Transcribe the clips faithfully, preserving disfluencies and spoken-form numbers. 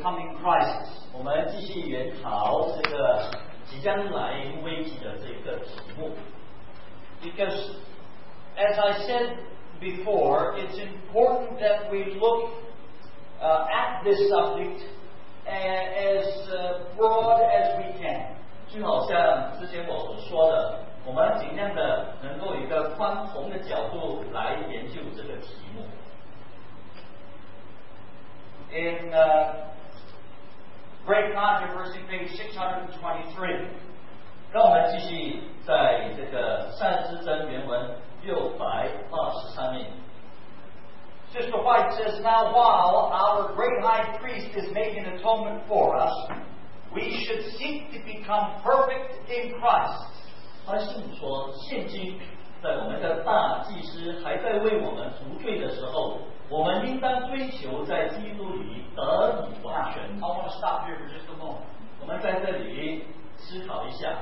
coming crisis. 我们继续研讨这个即将来临危机的这个题目。 Because, as I said before, it's important that we look uh, at this subject as uh, broad as we can. 就好像之前我所说的，我们尽量的能够以一个宽宏的角度来研究这个题目。 In uh, Great Controversy, page six twenty-three. 让我们继续在这个善之真原文六百二十三面。 Sister White says, "Now while our great high priest is making atonement for us, we should seek to become perfect in Christ." 他信说，现今在我们的大祭司还在为我们赎罪的时候，我们应当追求在基督里得以完全。 I want to stop here for just a moment. 我们在这里思考一下。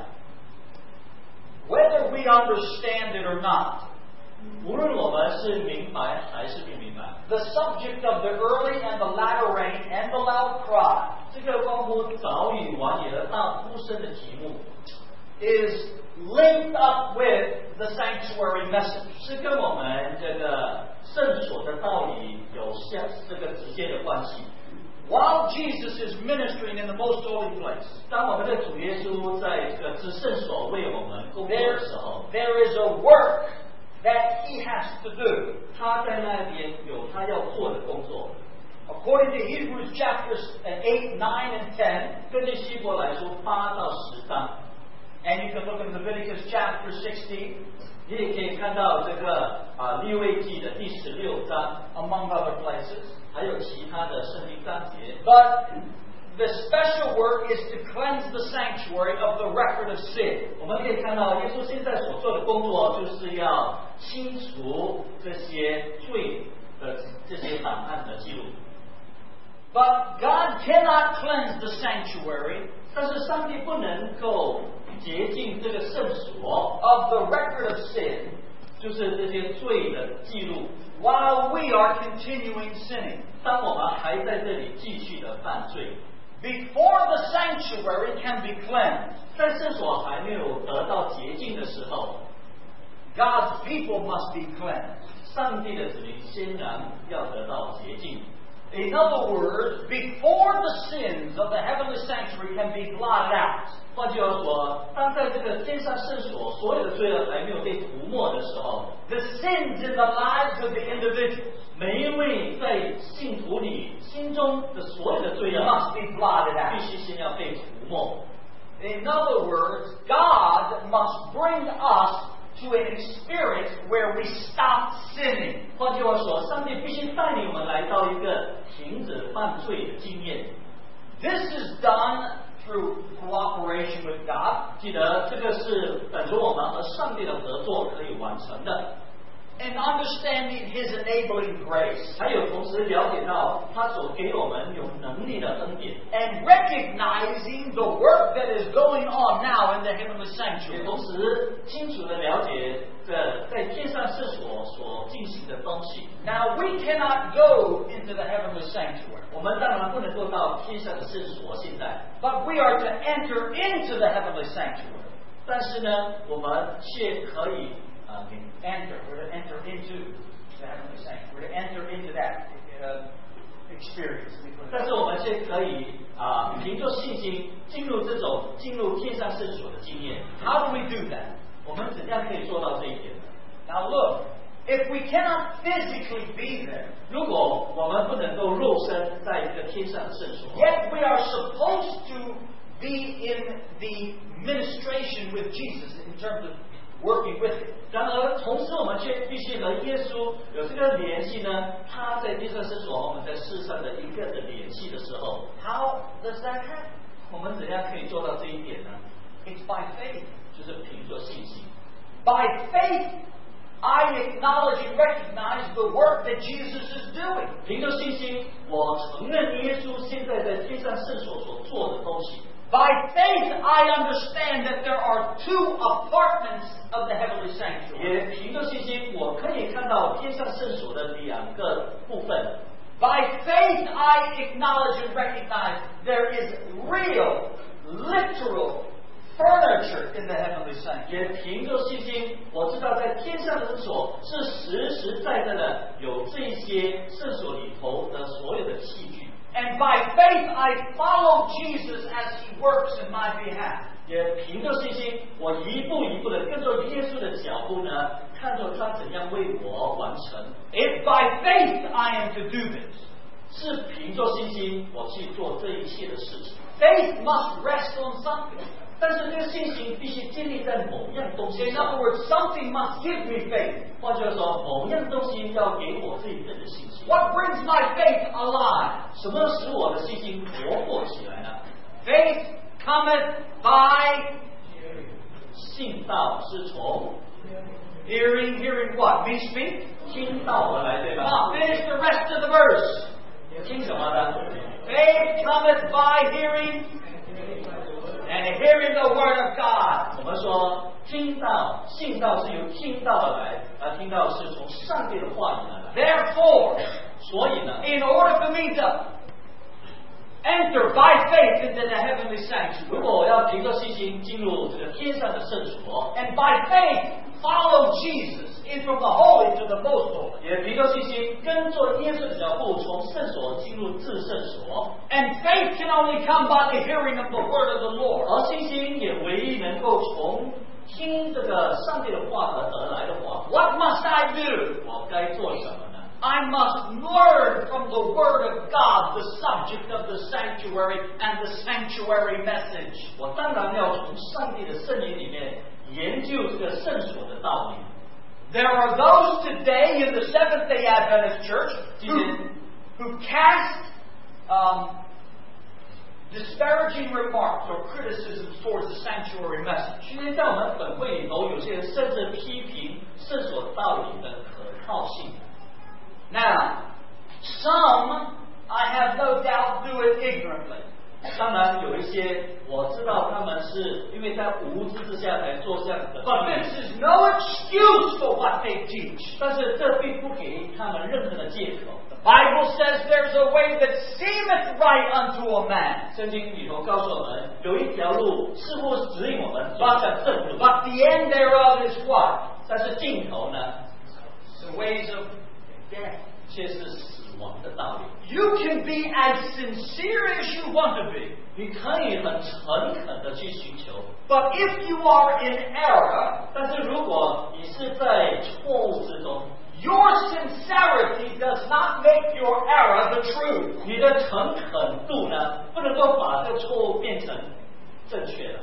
Whether we understand it or not, 无论我们是明白还是不明白 the subject of the early and the latter rain and the loud cry 这个关乎早已晚也的大呼声的题目 is linked up with the sanctuary message. 是跟我们这个圣所的道理有相这个直接的关系。 While Jesus is ministering in the most holy place, 当我们的主耶稣在这个至圣所为我们工作 there, 的时候， there is a work that he has to do. 他在那边有他要做的工作。 According to Hebrews chapters eight, nine, and ten, 根据希伯来书八到十章， and you can look in Leviticus chapter sixteen, 你也可以看到这个啊利未记的第十六章， among other places. 还有其他的圣经章节。 But the special work is to cleanse the sanctuary of the record of sin. 我们可以看到，耶稣现在所做的工作，就是要清除这些罪的这些档案的记录。 But God cannot cleanse the sanctuary 但是上帝不能够洁净这个圣所， of the record of sin 就是这些罪的记录。 while we are continuing sinning. 当我们还在这里继续的犯罪， Before the sanctuary can be cleansed, 在圣所还没有得到洁净的时候， God's people must be cleansed. 上帝的子民先然要得到洁净。 In other words, before the sins of the heavenly sanctuary can be blotted out, 换句话说，当在这个天上圣所所有的罪恶还没有被涂抹的时候， the sins in the lives of the individuals 每一位在信徒里心中的所有的罪恶 must be blotted 必 out. 须先要被涂抹。 In other words, God must bring us to an experience where we stop sinning. 换句话说，上帝必须带领我们来到一个停止犯罪的经验。 This is done through cooperation with God 记得这个是等着我们和上帝的合作可以完成的。 and understanding His enabling grace 还有同时了解到他所给我们有能力的恩典， and recognizing the work that is going on now in the heavenly 也 sanctuary. 同时清楚的了解这在天上圣所所进行的东西。 Now, we cannot go into the heavenly sanctuary, 我们当然不能够到天上的圣所，现在， but we are to enter into the heavenly sanctuary. 但是呢，我们却可以啊，给 Enter, we're to enter into the heavenly sanctuary. We're to enter into that uh, experience. 但是我们却可以啊，凭着信心进入这种进入天上圣所的经验。 How do we do that? 我们怎样可以做到这一点呢？ Now, look, if we cannot physically be there, 如果我们不能够肉身在一个天上的圣所， yet we are supposed to be in the ministration with Jesus in terms of working with Him. 然而同时我们却必须和耶稣有这个联系呢。他在天上圣所，我们在世上的一个的联系的时候， How does that happen? 我们怎样可以做到这一点呢？ It's by faith. 就是凭着信心。 By faith, I acknowledge and recognize the work that Jesus is doing. 凭着信心，我承认耶稣现在在天上圣所所做的东西。 By faith, I understand that there are two apartments of the heavenly sanctuary. 也凭着信心，我可以看到天上圣所的两个部分。 By faith I acknowledge and recognize there is real, literal furniture in the heavenly sanctuary. 也凭着信心，我知道在天上的圣所是实实在在的有这些圣所里头的所有的器具。 And by faith I follow Jesus as He works in my behalf. 也凭着信心，我一步一步的跟着耶稣的脚步呢，看着他怎样为我完成。 If by faith I am to do this, 是凭着信心我去做这一切的事情。 Faith must rest on something. 但是这个信心必须建立在某样东西 In 上。 other words, something must give me faith. 换句话说，某样东西要给我这一份的信心。 What brings my faith alive? 什么使我的信心活过起来呢？ Faith cometh by 信道是从 hearing. Hearing what? Me speak? 听道而来，对吧？ Now finish the rest of the verse. 听什么呢？ Faith cometh by hearing, and hearing the word of God. 我们说听到、信道是由听到而来，而听到是从上帝的话语而来。 Therefore, 所以呢， in order for me to enter by faith into the heavenly 如 sanctuary, 果我要凭着信心进入这个天上的圣所， and by faith follow Jesus in from the holy to the most holy, 也凭着信心跟着耶稣的脚步，从圣所进入至圣所。 and faith can only come by the hearing of the word of the Lord. 而信心也唯一能够从听这个上帝的话而得来的话， What must I do? 我该做什么呢？ I must learn from the Word of God the subject of the sanctuary and the sanctuary message. 我当然要从上帝的圣灵里面研究这个圣所的道理。 There are those today in the Seventh-day Adventist Church who, who cast um, disparaging remarks or criticisms towards the sanctuary message. 今天在我们本会里头，有些人甚至批评圣所道理的可靠性。 Now, some, I have no doubt, do it ignorantly. 当然有一些我知道他们是因为在无知之下才做这样的， But this is no excuse for what they teach. 但是这并不给他们任何的借口。 The Bible says there's a way that seemeth right unto a man, 圣经里头告诉我们，有一条路似乎指引我们走向正路， but the end thereof is what? 但是尽头呢， The ways of death. 却是死亡的道理。 You can be as sincere as you want to be, 你可以很诚恳的去寻求， but if you are in error, 但是如果你是在错误之中， your sincerity does not make your error the truth. 你的诚恳度呢，不能够把这个错误变成正确的。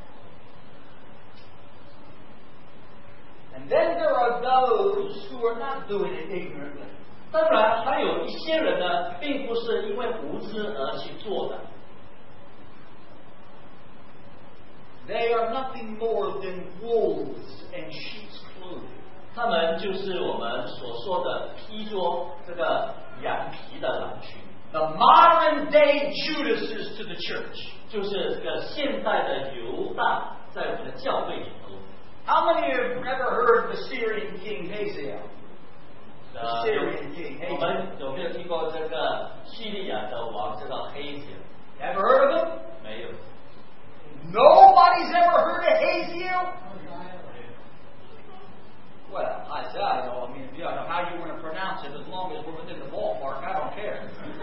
And then there are those who are not doing it ignorantly. 当然，还有一些人呢，并不是因为无知而去做的， They are nothing more than wolves in sheep's clothing. 他们就是我们所说的披着这个羊皮的狼群， The modern day Judases to the church. 就是这个现代的犹大在我们的教会里头。 How many have ever heard of the Syrian king Hazael? 呃 Syrian king 我 Hazael. 们有没有听过这个叙利亚的王叫做黑子？ Ever heard of him? 没有。 Nobody's ever heard of Hazael? Well, Isaiah, I mean, if you don't know how you want to pronounce it, as long as we're within the ballpark, I don't care.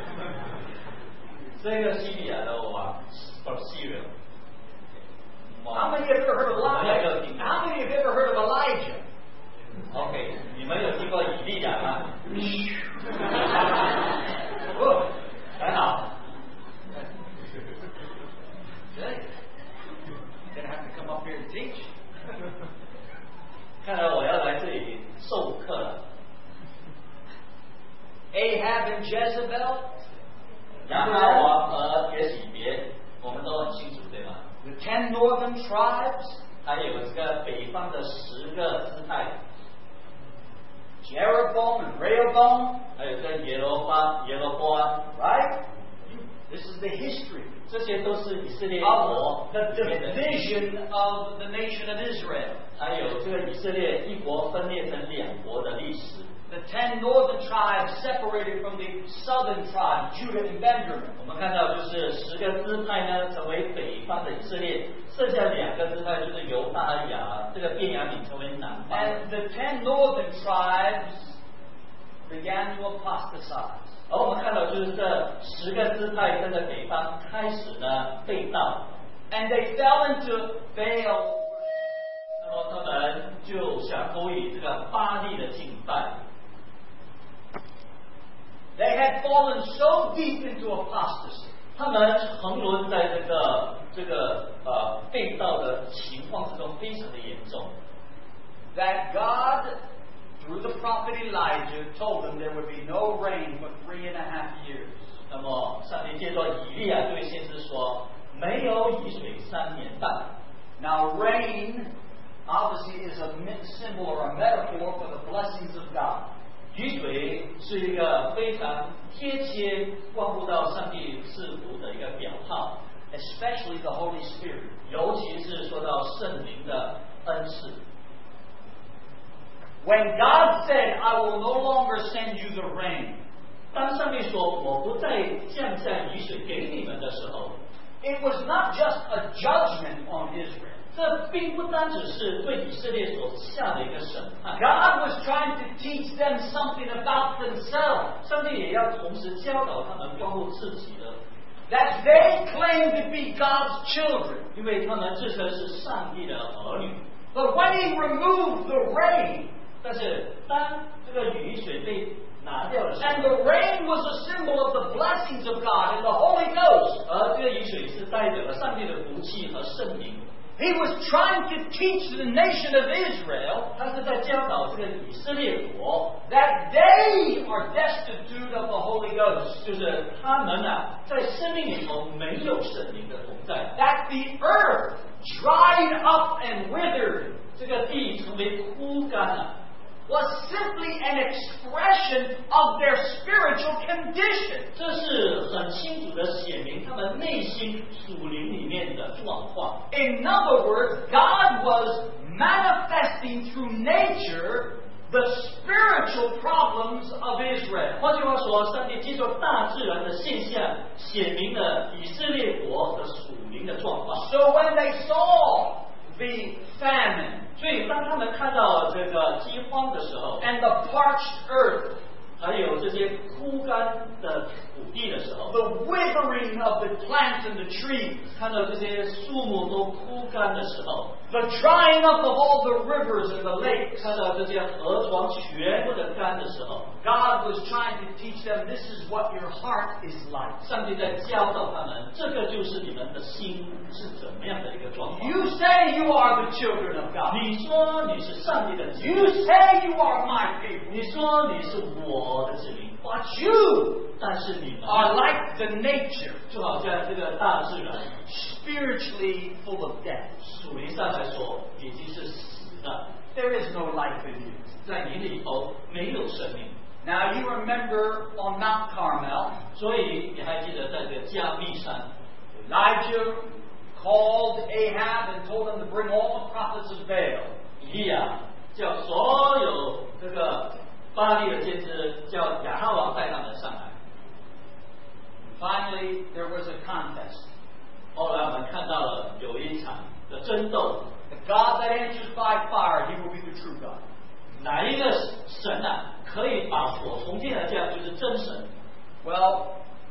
这个叙利亚的王 from Syria。 How many have ever heard of 我们有没有 Elijah? 听过 How many have ever heard of Elijah? ？OK，你们有听过以利亚吗？ Good. 很好。 Okay. Gonna have to come up here to teach. 看来我要来这里授课了。 Ahab and Jezebel, 亚哈王和耶洗别，我们都很清楚，对吗？ the ten northern tribes, 还有这个北方的十个支派， Jeroboam and Rehoboam, 还有这耶罗巴、耶罗波安， right? This is the history 这些都是以色列 of 国 the 里面的 division of the nation of Israel. 还有这个以色列一国分裂成两国的历史。 The ten northern tribes separated from the southern tribes, Judah and Benjamin. 我们看到就是十个支派呢成为北方的以色列，剩下两个支派就是犹大雅这个便雅悯成为南方。 And the ten northern tribes began to apostatize. 而我们看到就是这十个支派跟着北方开始呢背道。 And they fell into Baal. 那么他们就想投以这个巴力的敬拜。 They had fallen so deep into apostasy. 他们沉沦在这个这个呃背道的情况之中，非常的严重。 That God, through the prophet Elijah, told them there would be no rain for three and a half years. 那么上帝借着以利亚对先知说，没有雨水三年半。 Now rain obviously is a symbol or a metaphor for the blessings of God. 雨水是一个非常贴切关乎到上帝赐福的一个表号 ，especially the Holy Spirit， 尤其是说到圣灵的恩赐。 When God said, "I will no longer send you the rain," 当上帝说我不再降下雨水给你们的时候 ，it was not just a judgment on Israel. 这并不单只是对以色列所下的一个审判。 God was trying to teach them something about themselves. 上帝也要同时教导他们关乎自己的 That they claim to be God's children. 因为他们自称是上帝的儿女。 But when He removed the rain, 但是当这个雨水被拿掉的时候 and the rain was a symbol of the blessings of God and the Holy Ghost, 而这个雨水是代表了上帝的福气和圣灵。 He was trying to teach the nation of Israel 他是在教导这个以色列国 that they are destitute of the Holy Ghost. 就是他们啊在生命里头没有圣灵的同在 That the earth dried up and withered 这个地成为枯干了 was simply an expression of their spiritual condition. 这是很清楚的显明他们内心属灵里面的状况 In other words, God was manifesting through nature the spiritual problems of Israel. 换句话说，上帝借助大自然的现象，显明了以色列国的属灵的状况。 So when they saw the famine 所以当他们看到这个饥荒的时候， and the parched earth, 还有这些枯干的土地的时候， the withering of the plants and the trees, 看到这些树木都枯干的时候， the drying up of all the rivers and the lakes, 看到这些河床全部的干的时候， God was trying to teach them this is what your heart is like. 上帝在教导他们，这个就是你们的心是怎么样的一个状况。 You say you are the children of God. 你说你是上帝的子 You 民， say you are my people. 你说你是我的子民， But you 但是你们 are like the nature, 就好像这个大自然， spiritually full of death. 属灵上来说已经是死的， There is no life in you. 在你里头没有生命。 Now you remember on Mount Carmel, 所以你还记得在这个加密山， Elijah called Ahab and told him to bring all the prophets of Baal. 以利亚叫所有这个巴利的先知，叫亚哈王带他们上来。 Finally, there was a contest. 后来我们看到了有一场的争斗， The God that answers by fire, He will be the true God. 哪一个神啊可以把火从天而降，就是真神。 Well,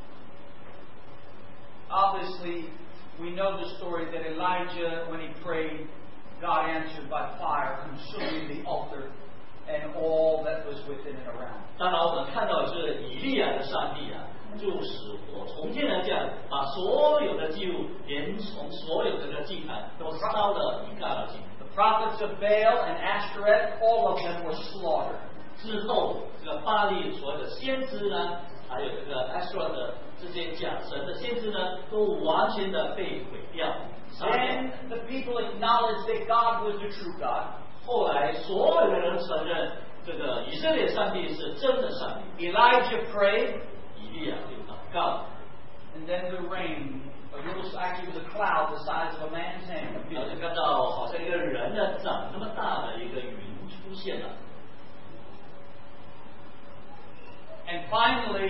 obviously, we know the story that Elijah, when he prayed, God answered by fire, consuming the altar and all that was within and around. 当然，我们看到的是以利亚的上帝啊，就使火从天而降，把所有的祭物，连从所有的这个祭坛都烧得一干二净。 The prophets of Baal and Ashtoreth, all of them were slaughtered. 之后，这个巴利所有的先知呢，还有这个 Ashtoreth 的这些假神的先知呢，都完全的被毁掉。杀掉 Then the people acknowledged that God was the true God. 后来，所有的人承认这个以色列上帝是真的上帝。 Elijah prayed, 以利亚就祷告， and then the rain, a little, actually it was a cloud the size of a man's hand, 然后 appeared. 就看到好像一个人的长那么大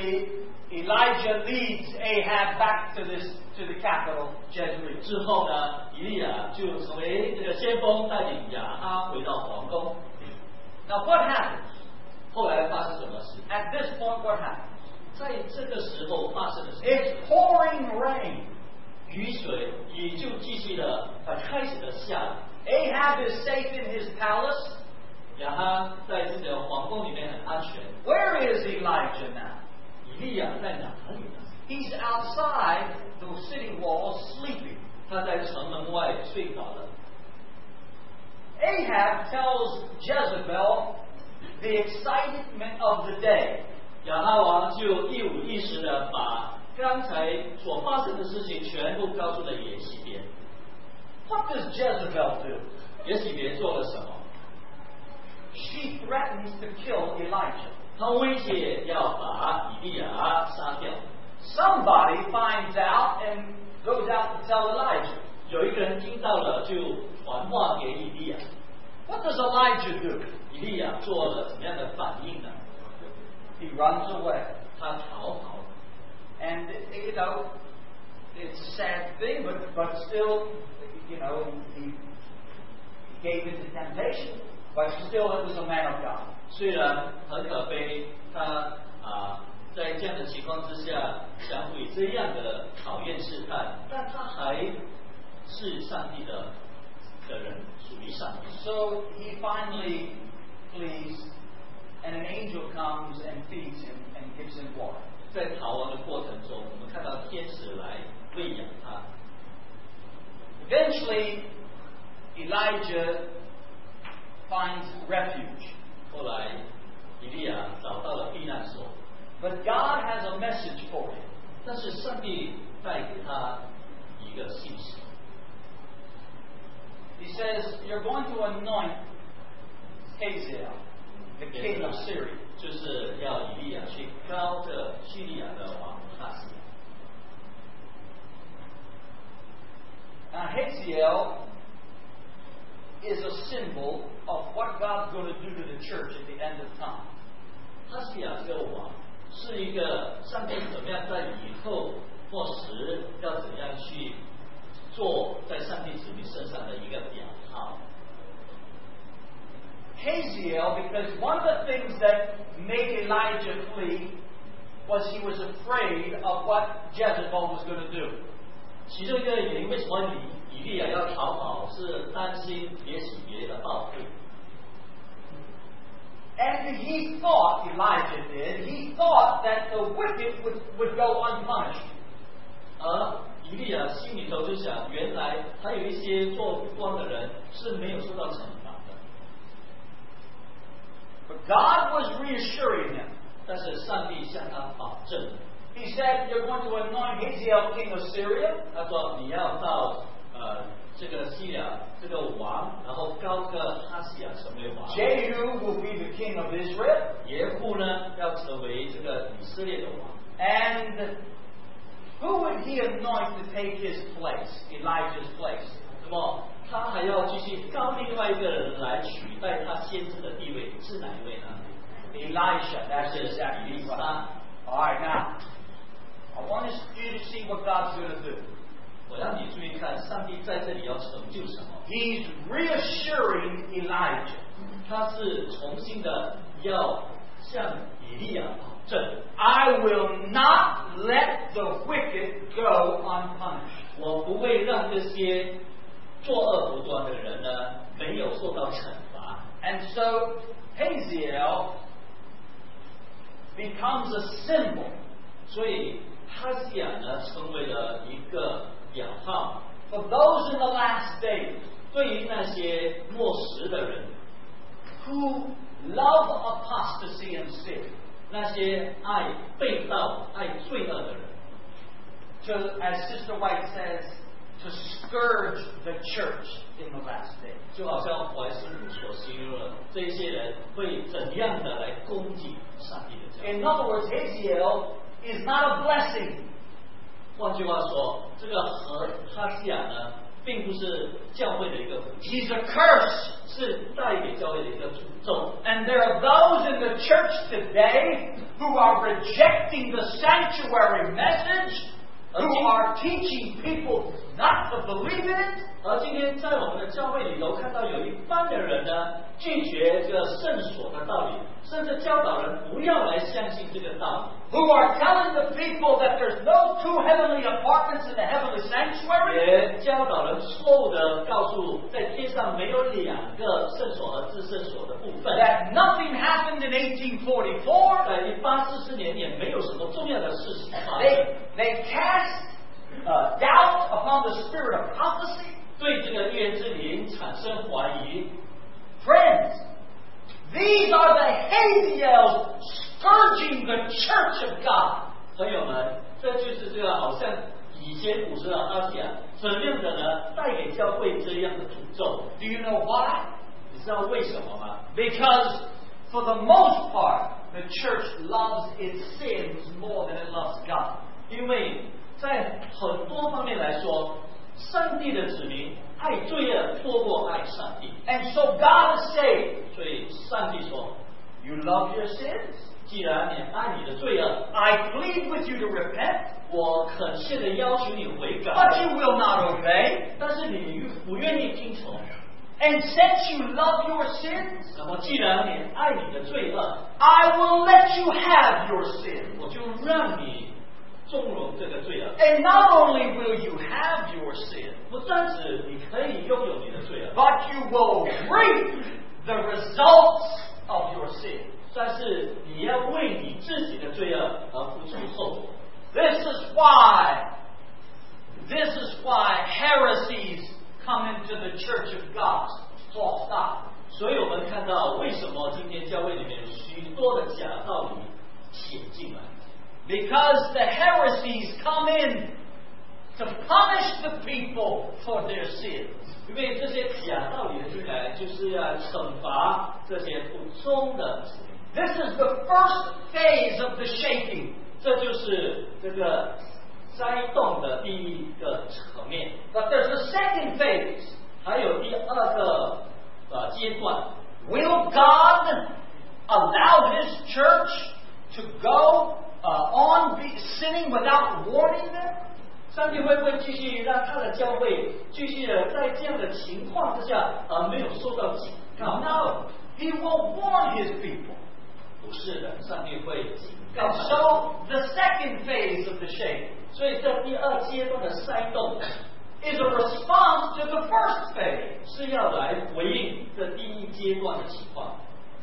eventually Elijah leads Ahab back to this to the capital, Jezreel. 之后呢，以利亚就成为这个先锋，带领亚哈回到皇宫。 Now what happens? 后来发生什么事？ At this point, what happens? 在这个时候发生的事， It's pouring rain. 雨水也就继续的呃开始的下。 Ahab is safe in his palace. 亚哈在自己的皇宫里面很安全。 Where is Elijah now? 以利亚在哪里呢？ He's outside the city walls sleeping. 他在城门外睡着了。 Ahab tells Jezebel the excitement of the day. 亚哈王就一五一十的把刚才所发生的事情全部告诉了耶洗别。 What does Jezebel do? 耶洗别做了什么？ She threatens to kill Elijah. 他威胁要把以利亚杀掉。 Somebody finds out and goes out to tell Elijah. 有一个人听到了，就传话给以利亚。 What does Elijah do? 以利亚做了怎么样的反应呢？ He runs away. 他逃跑。 And, you know, it's a sad thing, but, but still, you know, he gave in to temptation, but still it was a man of God. 虽然很可悲，他啊在这样的情况之下，相互以这样的考验试探，但他还是上帝的的人，属于上帝。 So he finally flees, and an angel comes and feeds him and gives him water. 在逃亡的过程中，我们看到天使来喂养他。 Eventually, Elijah finds refuge. 后来，以利亚找到了避难所， But God has a message for him. 但是上帝带给他一个信息。 He says, You're going to anoint Hazael, the king of Syria. 就是要以利亚去高这叙利亚的王哈西。 Now, Hazael is a symbol of what God's going to do to the church at the end of time. 哈西亚这个王是一个上帝怎么样在以后末时要怎样去做在上帝子民身上的一个表号。 Hazael, because one of the things that made Elijah flee was he was afraid of what Jezebel was going to do. 其中一个原因，为什么以以利亚要逃跑，是担心耶洗别的报复。 And he thought, Elijah did, he thought that the wicked would, would go unpunished. 而以利亚心里头就想，原来还有一些做不光的人是没有受到惩罚的。 But God was reassuring him. 但是上帝向他保证， He said, You're going to anoint Hazael king of Syria. 他说你要到呃这个西亚这个王，然后高个哈西亚成为王。 Jehu will be the king of Israel. 耶户呢要成为这个以色列的王。 And who would he anoint to take his place, Elijah's place? 那么他还要继续高另外一个人来取代他先知的地位，是哪一位呢？ Elisha. That's 是 exactly 以利 right. 沙。 All right, now, I want you to see what God's going to do. 我让你注意看，上帝在这里要成就什么？ He's reassuring Elijah. 他是重新的要向以利亚保证， I will not let the wicked go unpunished. 我不会让这些作恶不端的人呢没有受到惩罚。 And so Hazael becomes a symbol 所以哈西亚呢成为了一个表号， for those in the last days 对于那些末时的人， who love apostasy and sin. 那些爱被盗、爱罪恶的人， To, as Sister White says, to scourge the church in the last days. 就好像怀斯鲁所形容的，这些人会怎样的来攻击上帝的教会。 In other words, Hazael is not a blessing. 换句话说，这个和哈西亚呢并不是教会的一个福气， He's a curse. 是带给教会的一个诅咒。 And there are those in the church today who are rejecting the sanctuary message, who are teaching people not to believe in it. 而今天在我们的教会里头，看到有一班的人呢，拒绝这个圣所的道理，甚至教导人不要来相信这个道理。 Who are telling the people that there's no two heavenly apartments in the heavenly sanctuary. 也教导人错误的告诉，在天上没有两个圣所和至圣所的部分。 That nothing happened in eighteen forty-four. 在一八四四年也没有什么重要的事情发生。 They, they cast uh, doubt upon the spirit of prophecy. 对这个预言之灵产生怀疑。 Friends, these are the Haziels scourging the church of God. 朋友们，这就是这个好像以前古时的哈西亚怎样的呢，带给教会这样的诅咒。 Do you know why? 你知道为什么吗？ Because for the most part, the church loves its sins more than it loves God. 因为在很多方面来说，上帝的子民爱罪恶多过爱上帝。 And so God is saying, 所以上帝说， you love your sins? 既然你爱你的罪恶， I plead with you to repent, 我恳切的要求你悔改， but you will not obey. 但是你不愿意听从。 And since you love your sins, 那么既然你爱你的罪恶， I will let you have your sins. 我就让你纵容这个罪恶。 And not only will you have your sin, 不单止你可以拥有你的罪恶， but you will reap the results of your sin. 但是你要为你自己的罪恶而付出后果。 This is why, this is why heresies come into the church of God. False doctrine. 所以我们看到为什么今天教会里面有许多的假道理潜进来， Because the heresies come in to punish the people for their sins. 因为这些假道理的进来，就是要惩罚这些不忠的子民。 This is the first phase of the shaking. 这就是这个灾动的第一个层面。 But there's a second phase. 还有第二个呃阶段， Will God allow His church to go uh, on be sinning without warning them? 上帝会不会继续让他的教会继续的在这样的情况之下，而没有受到警告？ No. He will warn His people. 不是的，上帝会警告 And 他。 so the second phase of the shaking 所以这第二阶段的筛动 is a response to the first phase. 是要来回应这第一阶段的情况。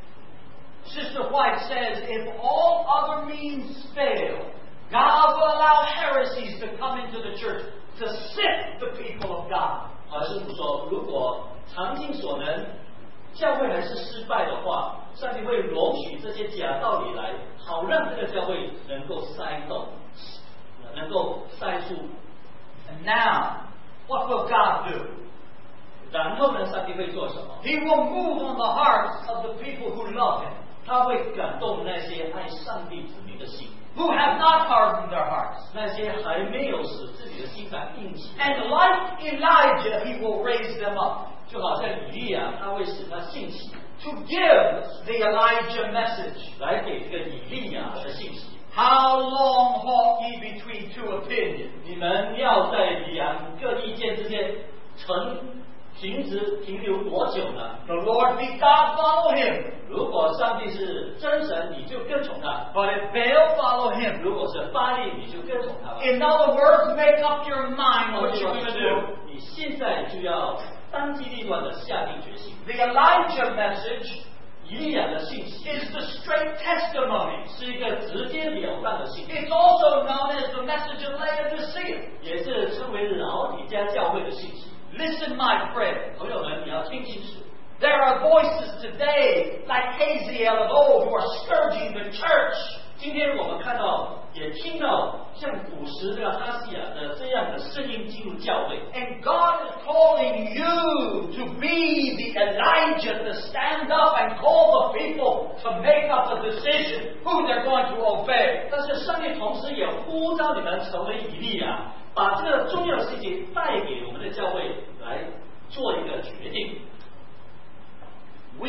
Sister White says, if all other means fail, God will allow heresies to come into the church to sift the people of God. 而师傅说，如果常尽所能，教会还是失败的话，上帝会容许这些假道理来，好让这个教会能够筛动，能够筛出。 And now, what will God do? 然后呢，上帝会做什么？ He will move on the hearts of the people who love Him, 他会感动那些爱上帝子民的心， who have not hardened their hearts. 那些还没有使自己的心感硬起来， And like Elijah, He will raise them up 就好像以利亚，他会使他兴起， to give the Elijah message. 来给这个以利亚的信息。 How long halt ye between two opinions? 你们要在两个意见之间停停止停留多久呢？ The Lord be God, follow Him. 如果上帝是真神，你就跟从他； But if Baal, follow him. 如果是巴利，你就跟从他吧。 In other words, make up your mind 换 what 句 you're 话 going to 说 do. 你现在就要当机立断的下定决心。 The Elijah message 以利亚的信息 is the straight testimony. 是一个直截了当的信息， It's also known as the message of Laodicea. 也是称为老底家教会的信息。 Listen, my friend. 朋友们，你要听清楚， There are voices today, like Haziel of old, who are scourging the church. 今天我们看到，也听到像古时这个哈西亚的这样的声音进入教会。 And God is calling you to be the Elijah to stand up and call the people to make up a decision who they're going to obey. 但是上帝同时也呼召你们成为以利亚，把这个重要的事情带给我们的教会，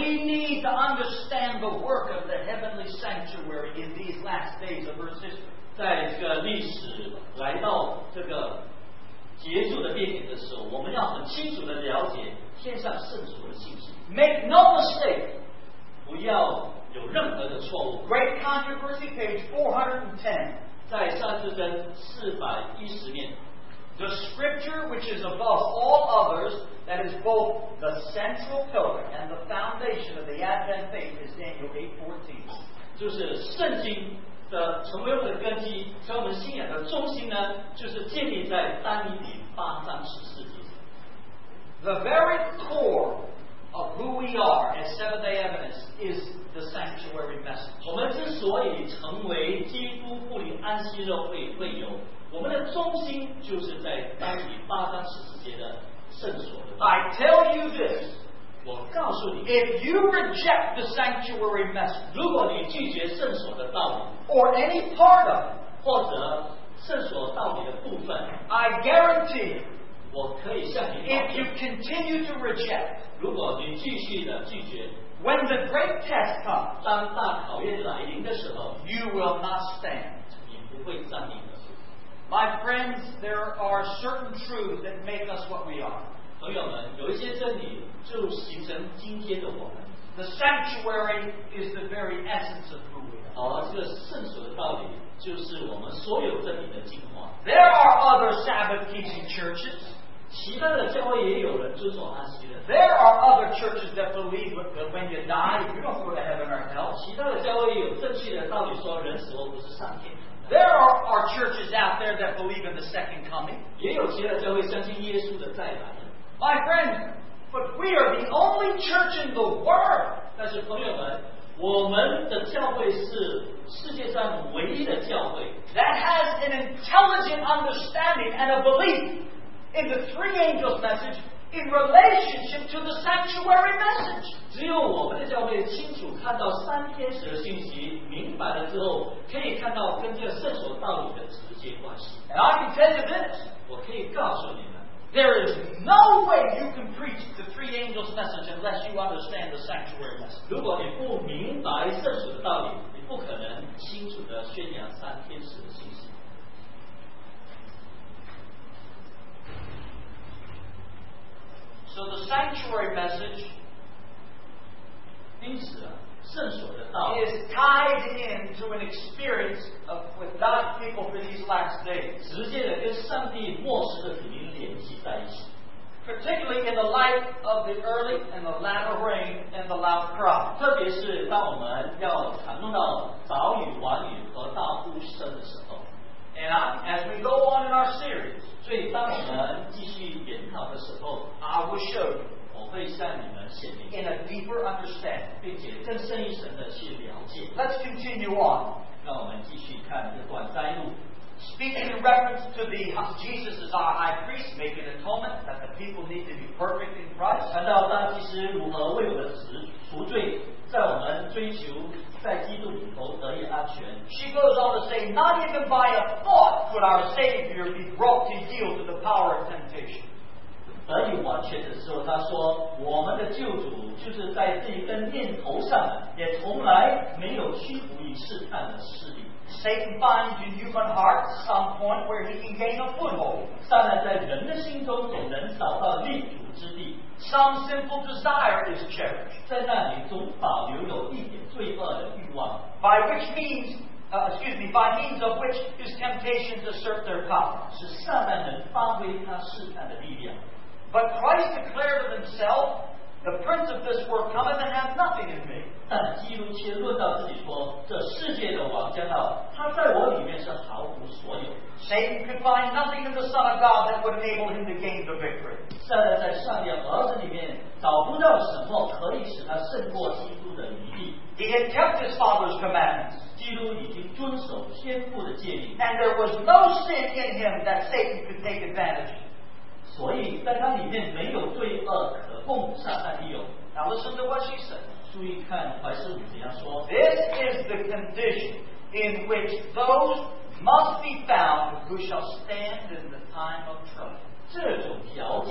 We need to understand the work of the heavenly sanctuary in these last days of Earth's history. 在这个历史来到这个结束的边缘的时候，我们要很清楚的了解天上圣所的信息。 Make no mistake. 不要有任何的错误。 Great Controversy, page four hundred ten. 在三字经四百一十面。 The scripture which is above all others, that is both the central pillar and the foundation of the Advent faith, is Daniel eight fourteen. 就是圣经的成为我们的根基，成为我们信仰的中心呢，就是建立在但以理八章十四节。 The very core of who we are as Seventh-day Adventists is the sanctuary message. 我们之所以成为基督复临安息日会会友，我们的中心就是在但以理八章十四节的圣所的道。 I tell you this. 我告诉你， If you reject the sanctuary message, 如果你拒绝圣所的道理， or any part of it, 或者圣所道理的部分， I guarantee you, 我可以向你保 if you 证， continue to reject, 如果你继续的拒绝， when the great test comes, 当大考验来临的时候， you will not stand. 你不会站立的。 My friends, there are certain truths that make us what we are. 朋友们，有一些真理就形成今天的我们。 The sanctuary is the very essence of who we are. 而这个圣所的道理，就是我们所有真理的精华。 There are other Sabbath-keeping churches. 其他的教会也有人遵守安息日。 There are other churches that believe that when you die, you don't go to heaven or hell. 其他的教会也有正确的道理，说人死后不是上天堂。 There are, are churches out there that believe in the second coming. 也有其他的教会相信耶稣的再来。 My friends, but we are the only church in the world. 但是朋友们，我们的教会是世界上唯一的教会， that has an intelligent understanding and a belief in the three angels' message in relationship to the sanctuary message. 只有我们的教会清楚看到三天使的信息，明白了之后，可以看到跟这个圣所道理的直接关系。 And I can tell you this, 我可以告诉你们， there is no way you can preach the three angels' message unless you understand the sanctuary message. 如果你不明白圣所的道理，你不可能清楚的宣扬三天使的信息。 So the sanctuary message 因此啊，圣所的道理 is tied into an experience of, with God's people for these last days, 直接的跟上帝末世的子民联系在一起。 particularly in the light of the early and the latter rain and the loud cry. 特别是当我们要谈论到早雨、晚雨和大呼声的时候， And I, as we go on in our series, 所以当我们继续研讨的时候， I will show you 我会向你们显明， in a deeper understanding. 并且更深一层的去了解。 Let's continue on. 让我们继续看这段摘录。 Speaking in reference to the Jesus is our high priest, making atonement that the people need to be perfect in Christ. 谈到大祭司如何为我们赎罪，在我们追求在基督里头得以安全。 She goes on to say, not even by a thought could our Savior be brought to yield to the power of temptation. 得以完全的时候，他说：“我们的救主就是在这一根念头上，也从来没有屈服于试探的势力。” Satan finds in human hearts some point where he can gain a foothold. 当然，在人的心中总能找到立足之地。 Some simple desire is cherished, 在那里总保留有一点罪恶的欲望， by which means, uh, excuse me, by means of which his temptations assert their power. 使撒旦能发挥他试探的力量。 But Christ declared of himself, the prince of this world cometh and hath nothing in me. 但基督却论到自己说：“这世界的王将到，他在我里面是毫无所有。” Satan could find nothing in the Son of God that would enable him to gain the victory. 撒旦在上帝儿子里面找不到什么可以使他胜过基督的余地。 He had kept his Father's commandments, 基督已经遵守天父的诫命， and there was no sin in him that Satan could take advantage of. 所以在他里面没有罪恶可供撒旦利用。 Now listen to what she said. 注意看怀斯母怎样说。 This is the condition in which those must be found who shall stand in the time of trouble. 这种条件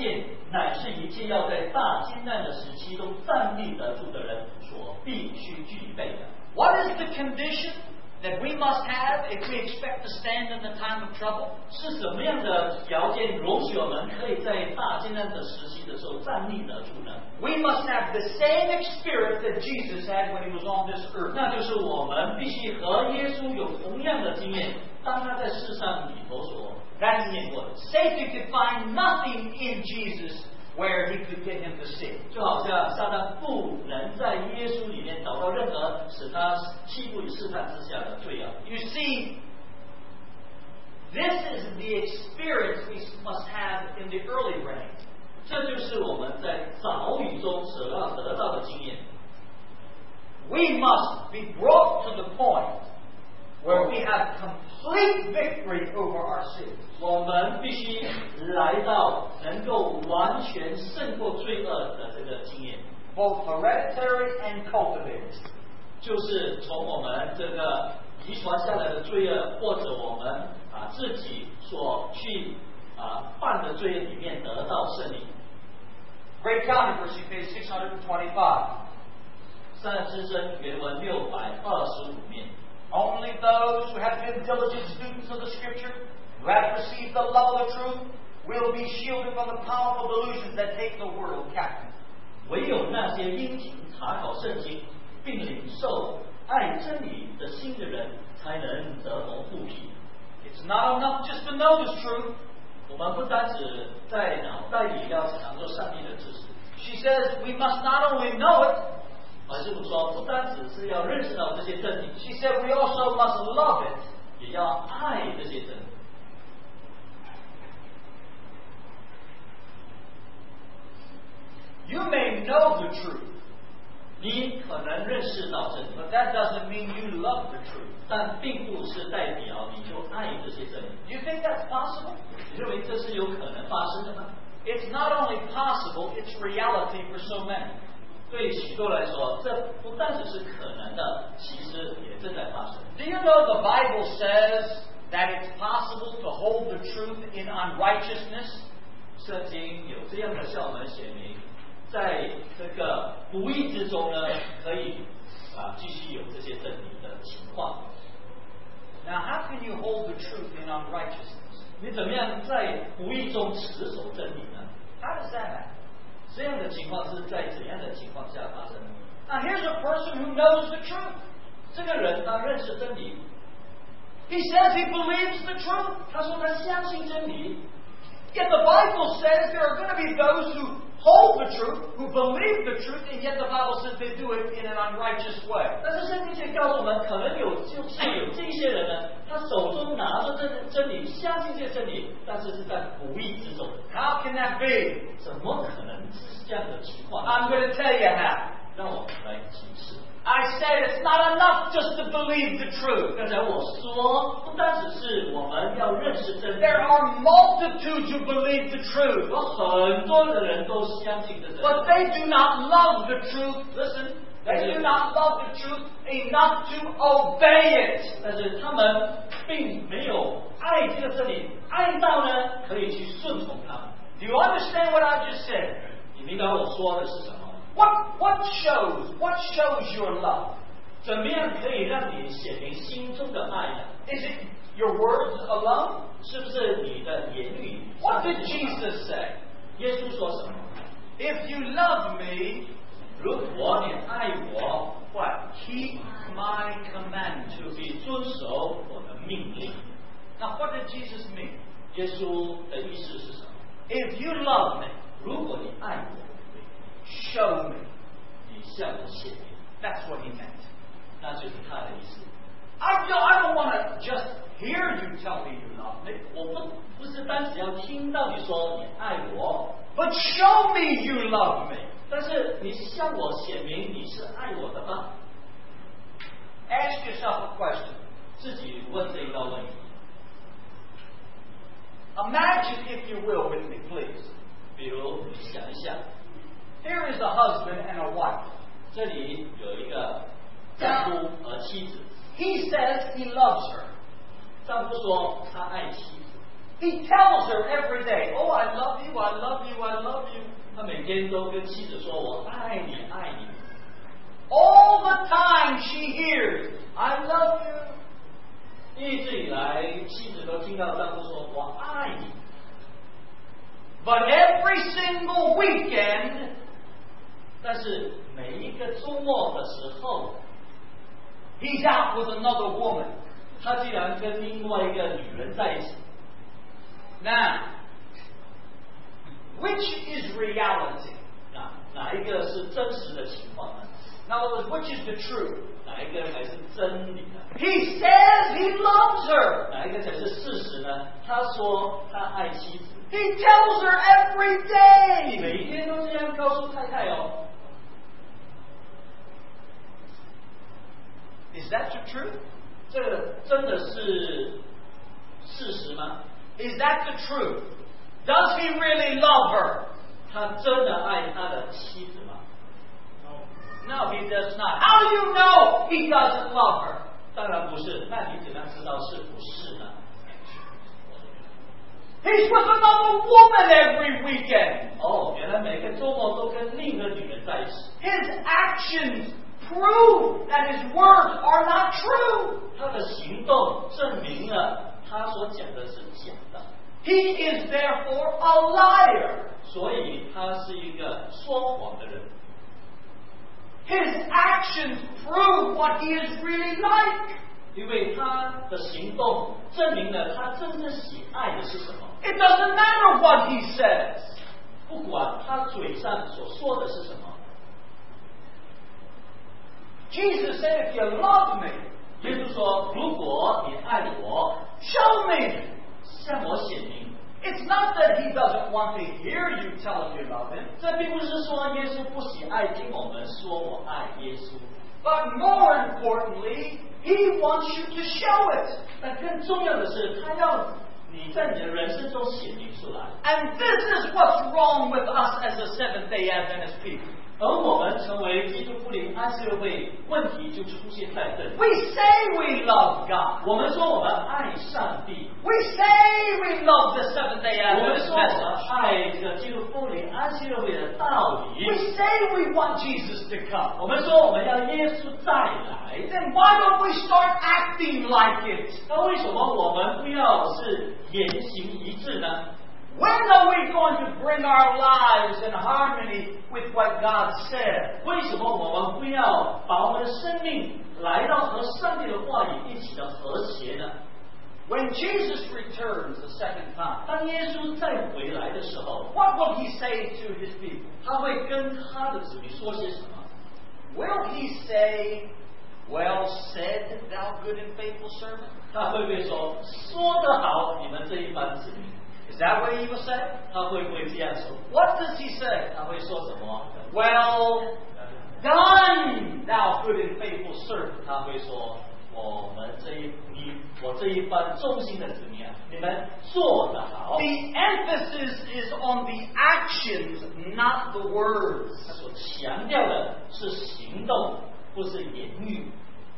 乃是一切要在大艰难的时期中站立得住的人所必须具备的。 What is the condition that we must have if we expect to stand in the time of trouble? 是什么样的条件容许我们可以在大艰难的时期的时候站立得住呢？ We must have the same experience that Jesus had when he was on this earth. 那就是我们必须和耶稣有同样的经验，当他在世上里头所经验过的。 Satan could find nothing in Jesus where he could get him to sin. 就好像撒旦不能在耶稣里面找到任何使他欺负与试探之下的罪恶。 You see, this is the experience we must have in the early rain. 这就是我们在早雨中所要得到的经验。 We must be brought to the point where we have complete victory over our sins. 我们必须来到能够完全胜过罪恶的这个经验， Both hereditary and cultivated. 就是从我们这个遗传下来的罪恶，或者我们啊自己所去啊犯的罪恶里面得到胜利。 Great Controversy, page six twenty-five. 善知真原文六百二十五面。 Only those who have been diligent students of the Scripture, who have received the love of the truth, will be shielded from the powerful delusions that take the world captive. 唯有那些殷勤查考圣经，并领受爱真理的心的人，才能得蒙护庇。 It's not enough just to know this truth. 我们不单只在脑袋里要藏着上帝的知识。 She says we must not only know it, 而是说，不单只是要认识到这些真理， she said we also must love it. 也要爱这些真理。 You may know the truth, 你可能认识到真理， but that doesn't mean you love the truth. 但并不是代表你就爱这些真理。 You think that's possible? 你认为这是有可能发生的吗？ It's not only possible, it's reality for so many. 对许多来说，这不单只是可能的，其实也正在发生。 Do you know the Bible says that it's possible to hold the truth in unrighteousness? 圣经有这样的向我们写明，在这个不义之中呢，可以啊继续有这些真理的情况。 Now, how can you hold the truth in unrighteousness? 你怎么样在不义中持守真理呢？ How does that happen? 这样的情况是在怎样的情况下发生的？ Now, here's a person who knows the truth. 这个人他认识真理， He says he believes the truth. 他说他相信真理， Yet the Bible says there are going to be those who hold the truth, who believe the truth, and yet the Bible says they do it in an unrighteous way. 但是圣经却告诉我们，可能有就是有这些人呢，他手中拿着真真理，相信这些真理，但是是在不义之中。 How can that be? 怎么可能是这样的情况？ I'm going to tell you how. 让我们来解释。 I said it's not enough just to believe the truth. 刚才我说，不单只是我们要认识真理， There are multitudes who believe the truth, 有很多的人都相信这真理， but they do not love the truth. Listen, they do not love the truth enough to obey it. 但是他们并没有爱这个真理，爱到呢可以去顺从他们。 Do you understand what I just said? 你明白我说的是什么？ What what shows? What shows your love? 怎么样可以让你显明心中的爱呢？ Is it your words alone? 是不是你的言语？ What did Jesus say? 耶稣说什么？ If you love me, 如果你爱我， what? Keep my 就 commandments. 必遵守我的命令。 Now, what did Jesus mean? 耶稣的意思是什么？ If you love me, 如果你爱我， show me. 你向我显明， That's what he meant. 那就是他的意思。 I don't, I don't want to just hear you tell me you love me, 我不不是单只要听到你说你爱我， but show me you love me. 但是你向我显明你是爱我的吗？ Ask yourself a question. 自己问这一道问题。 Imagine, if you will, with me, please. 比如你想一下， Here is a husband and a wife. 这里有一个丈夫和妻子， He says he loves her. 丈夫说他爱妻子， He tells her every day, "Oh, I love you, I love you, I love you." 他每天都跟妻子说：“我爱你，爱你。” All the time she hears, "I love you." 一直以来，妻子都听到丈夫说：“我爱你。” But every single weekend, 但是每一个周末的时候， he's out with another woman. 他居然跟另外一个女人在一起。 Now, which is reality? 哪哪一个是真实的情况呢？ In other words, which is the truth? 哪一个才是真理呢？ He says he loves her. 哪一个才是事实呢？他说他爱妻子， He tells her every day. 每一天都这样告诉太太哦。 Is that the truth? 这个真的是事实吗？ Is that the truth? Does he really love her? 他真的爱他的妻子吗？ No, he does not. How do you know he doesn't love her? 当然不是。那你怎样知道是不是呢？ He's with another woman every weekend. 哦，原来每个周末都跟另一个女人在一起。 His actions prove that his words are not true. 他的行动证明了他所讲的是假的。 He is therefore a liar. 所以他是一个说谎的人。 His actions prove what he is really like. 因为他的行动证明了他真正喜爱的是什么。 It doesn't matter what he says. 不管他嘴上所说的是什么。 Jesus said, "If you love me, 耶稣说：“如果你爱我， show me." 向我显明。” It's not that he doesn't want to hear you tell him you love him, 这并不是说耶稣不喜爱听我们说我爱耶稣， but more importantly, he wants you to show it. 但更重要的是，他要你在你的人生中显明出来。 And this is what's wrong with us as a Seventh-day Adventist people. 而我们成为基督复临安息日会，问题就出现在这里。 We say we love God. 我们说我们爱上帝， We say we love the Seventh-day 我们 Adventist 说我们 message. 爱这个基督复临安息日会的道 We 理， say we want Jesus to come. 我们说我们要耶稣再来。 Then why don't we start acting like it? 那为什么我们不要是言行一致呢？ When are we going to bring our lives in harmony with what God said? 为什么我们不要把我们的生命来到和上帝的话语一起的和谐呢？ When Jesus returns the second time, 当耶稣再回来的时候， what will he say to his people? 他会跟他的子民说些什么？ Will he say, "Well said, thou good and faithful servant"? 他会不会说说得好，你们这一班子民？ Is that what he will say? 他会不会这样说？ What does he say? 他会说什么？ Well done, thou good and faithful servant. 他会说我们这一你我这一班忠心的子民啊，你们做得好。 The emphasis is on the actions, not the words. 他所强调的是行动，不是言语。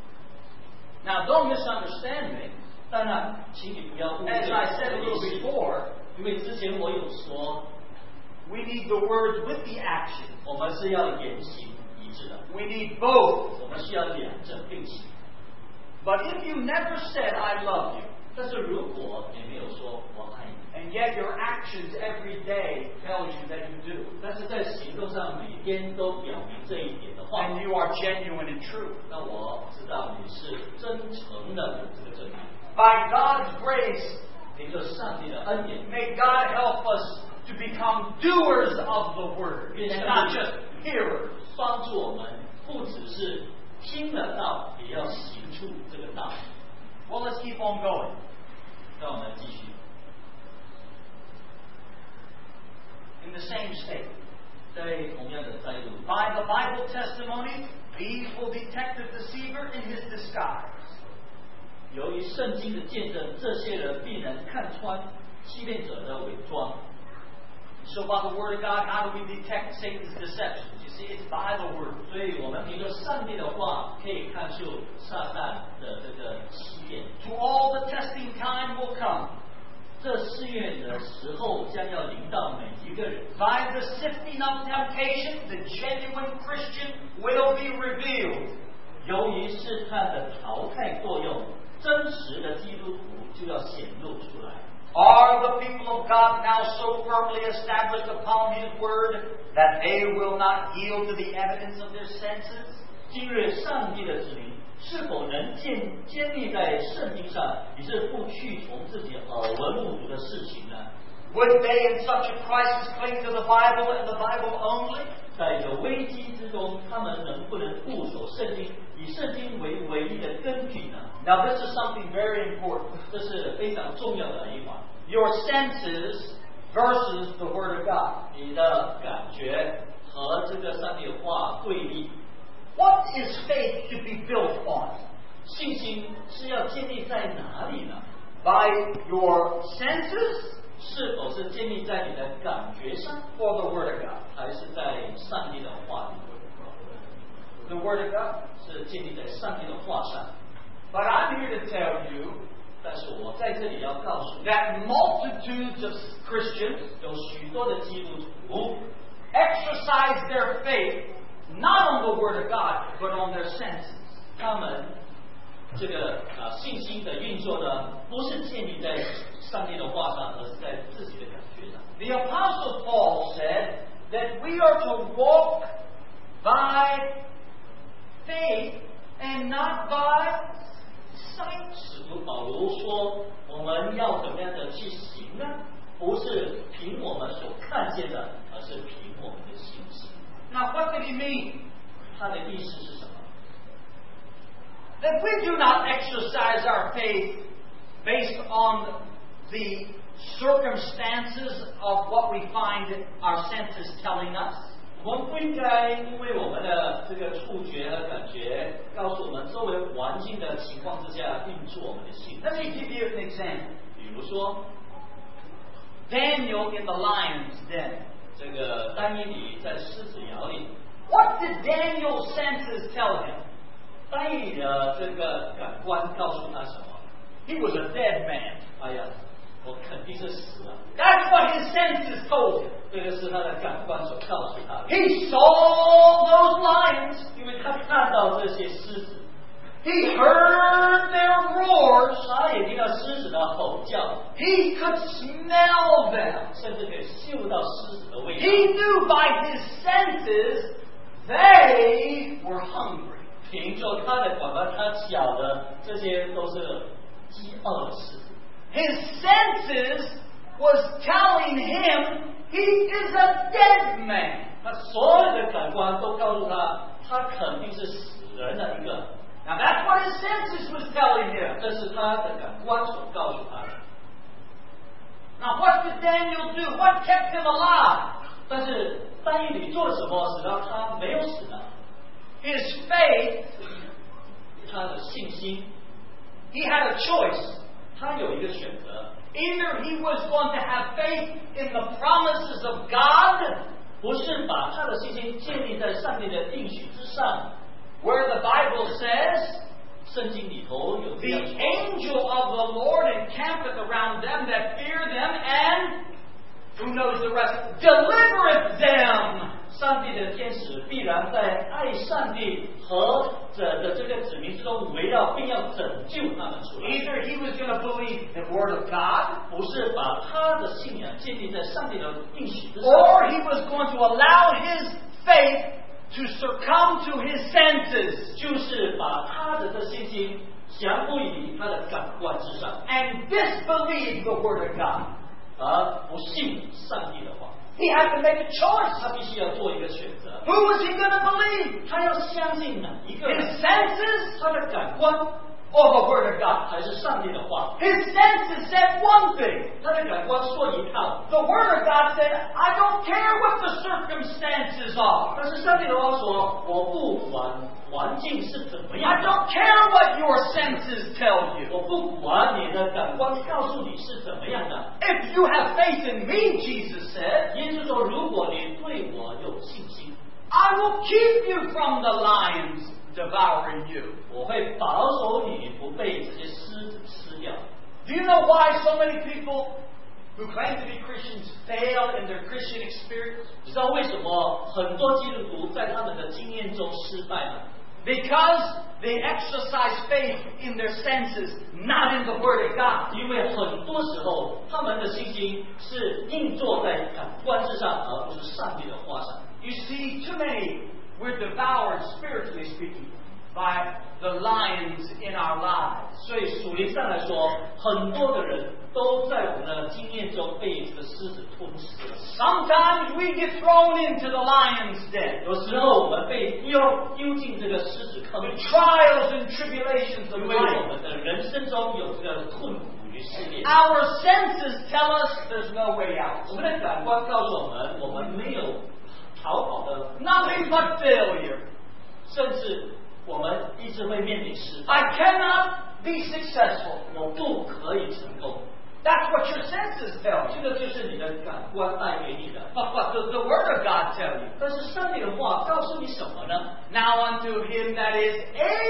Now, don't misunderstand me. 当然，请你不要误会 As I said a 我的 little 意思， before, 因为之前我有说， we need the words with the action. 我们是要言行一致的， We need both. 我们需要两者并行。 But if you never said, "I love you," 但是如果你没有说我爱你， and yet your actions every day tells you that you do, 但是在行动上每天都表明这一点的话， then you are genuine and true. 那我知道你是真诚的这个证明。 By God's grace, 凭着上帝的恩典， may God help us to become doers of the word, and not just hearers. 帮助我们不只是听得到，也要行出这个道。 Well, let's keep on going. 让我们继续 In the same state. 在同样的在路， By the Bible testimony, these will detect the deceiver in his disguise. 由于圣经的见证，这些人必能看穿欺骗者的伪装。 So by the word of God, how do we detect Satan's deceptions? You see, it's by the word. 所以我们凭着上帝的话，可以看出撒旦的这个欺骗。 To all the testing time will come. 这试验时候将要临到每一个人。 By the sifting of temptation, the genuine Christian will be revealed. 由于试探的淘汰作用，真实的基督徒就要显露出来。 Are the people of God now so firmly established upon His Word that they will not yield to the evidence of their senses? 今日上帝的子民是否能建建立在圣经上，以致不去从自己耳闻目睹的事情呢？ Would they in such a crisis cling to the Bible and the Bible only? 在有危机之中，他们能不能固守圣经，以圣经为唯一的根据呢？ Now this is something very important. 这是非常重要的一环。 Your senses versus the Word of God. 你的感觉和这个上帝的话对立。 What is faith to be built on? 信心是要建立在哪里呢？ By your senses 是否是建立在你的感觉上， or the Word of God? 还是在上帝的话里？ The Word of God. 是建立在上帝的话上。 But I'm here to tell you 但是我在这里要告诉你， that multitudes of Christians 有许多的基督徒 exercise their faith not on the Word of God, but on their senses. 他们这个啊信心的运作呢，不是建立在上帝的话上，而是在自己的感觉上。 The Apostle Paul said that we are to walk by faith and not by sight. 使徒保罗说，我们要怎么样的去行呢？不是凭我们所看见的，而是凭我们的信心。 Now, what did he mean? 他的意思是什么？ That we do not exercise our faith based on the circumstances of what we find our senses telling us. 我们不应该因为我们的这个触觉和感觉告诉我们周围环境的情况之下运作我们的信 Let me 心。 give you an example. 比如说， Daniel in the lion's den. 这个丹尼里在狮子窑里， What did Daniel's senses tell him? 丹尼里的这个感官告诉他什么？ He was a dead man. 哎呀，我肯定是死了。 That's what his senses told him. 这个是他的感官所告诉他的， He saw those lions. 因为他看到这些狮子， He heard their roars. 他也听到狮子的吼叫， He could smell them. 甚至可以嗅到狮子的味道。 He knew by his senses they were hungry. 凭着他的感官，他晓得这些都是饥饿的狮子。 His senses was telling him he is a dead man. 他所有的感官都告诉他，他肯定是死人的一个。 Now that's what his senses was telling him. 这是他的感官所告诉他的。 Now what did Daniel do? What kept him alive? 但是丹尼里做了什么，使到他没有死呢？ His faith. 他的信心， He had a choice. 他有一个选择， Either he was going to have faith in the promises of God, 不是把他的信心建立在上帝的应许之上。 where the Bible says, 圣经里头有这 the 样说， angel of the Lord encampeth around them that fear them, and who knows the rest? Delivereth them. 上帝的天使必然在爱上帝和者的这个子民之中围绕，并要拯救他们出来。 Either he was going to believe the Word of God, 不是把他的信仰建立在上帝的应许之上， or he was going to allow his faith to succumb to his senses 就是把他的这信心降服于他的感官之上， and disbelieve the Word of God. 而不信上帝的话。 He had to make a choice. 他必须要做一个选择， Who was he going to believe? 他要相信哪一个人？ His senses 他的感官 or the Word of God? 还是上帝的话？ His senses said one thing. 他的感官说一套， The Word of God said, I don't care what the circumstances are. 但是上帝的话说，我不管环境是怎么样 I 的， don't care what your senses tell you. 我不管你的感官告诉你是怎么样的。 If you have faith in me, Jesus said, 耶稣说，如果你对我有信心， I will keep you from the lions devouring you. 我会保守你不被这些狮子吃掉。 Do you know why so many people who claim to be Christians fail in their Christian experience? 你知道为什么很多基督徒在他们的经验中失败吗？ Because they exercise faith in their senses, not in the Word of God. 因为很多时候他们的信心是硬坐在感官之上，而不是上帝的话上。 You see, too many were devoured, spiritually speaking, by the lions in our lives. 所以属灵上来说，很多的人都在我们的经验中被这个狮子吞噬了。 Sometimes we get thrown into the lion's den. 有时候我们被丢丢进这个狮子坑 The 里， trials and tribulations of 因为我 life. 们的人生中有这个困苦与试炼。 Our senses tell us there's no way out. 我们的感官告诉我们，我们没有逃跑的 Nothing but failure. 甚至我们一直会面临失败。 I cannot be successful. 我不可以成功， That's what your senses tell 这 you. 个就是你的感官带给你的。 But what does the Word of God tell you? 但是上帝的话告诉你什么呢？ Now unto him that is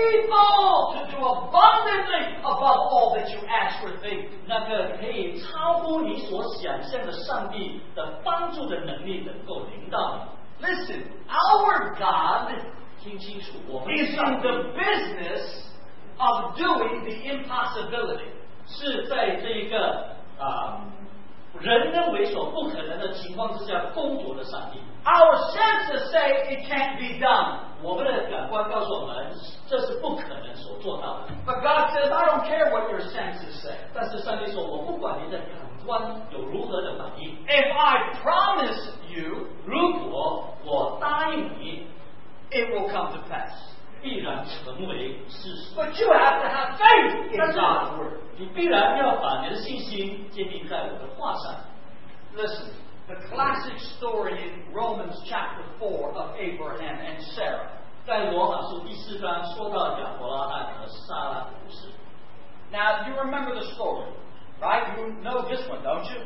able to do abundantly above all that you ask or think. 那个可以超乎你所想象的上帝的帮助的能力，能够领导你。 Listen, our God 听清楚，我们 is 上 in 帝 the business of doing the impossibility. 是在这一个啊、人认为所不可能的情况之下工作的上帝。 Our senses say it can't be done. 我们的感官告诉我们，这是不可能所做到的。 But God says, I don't care what your senses say. 但是上帝说，我不管你的感官有如何的反应， If I promise you, 如果我答应你， it will come to pass. 必然成为事实。 But you have to have faith in 但是 God's word. 你必然要把你的信心建立在我的话上。 Listen, the classic story in Romans chapter four of Abraham and Sarah. 在罗马书第四章说到亚伯拉罕和撒拉的故事。 Now, you remember the story, right? You know this one, don't you?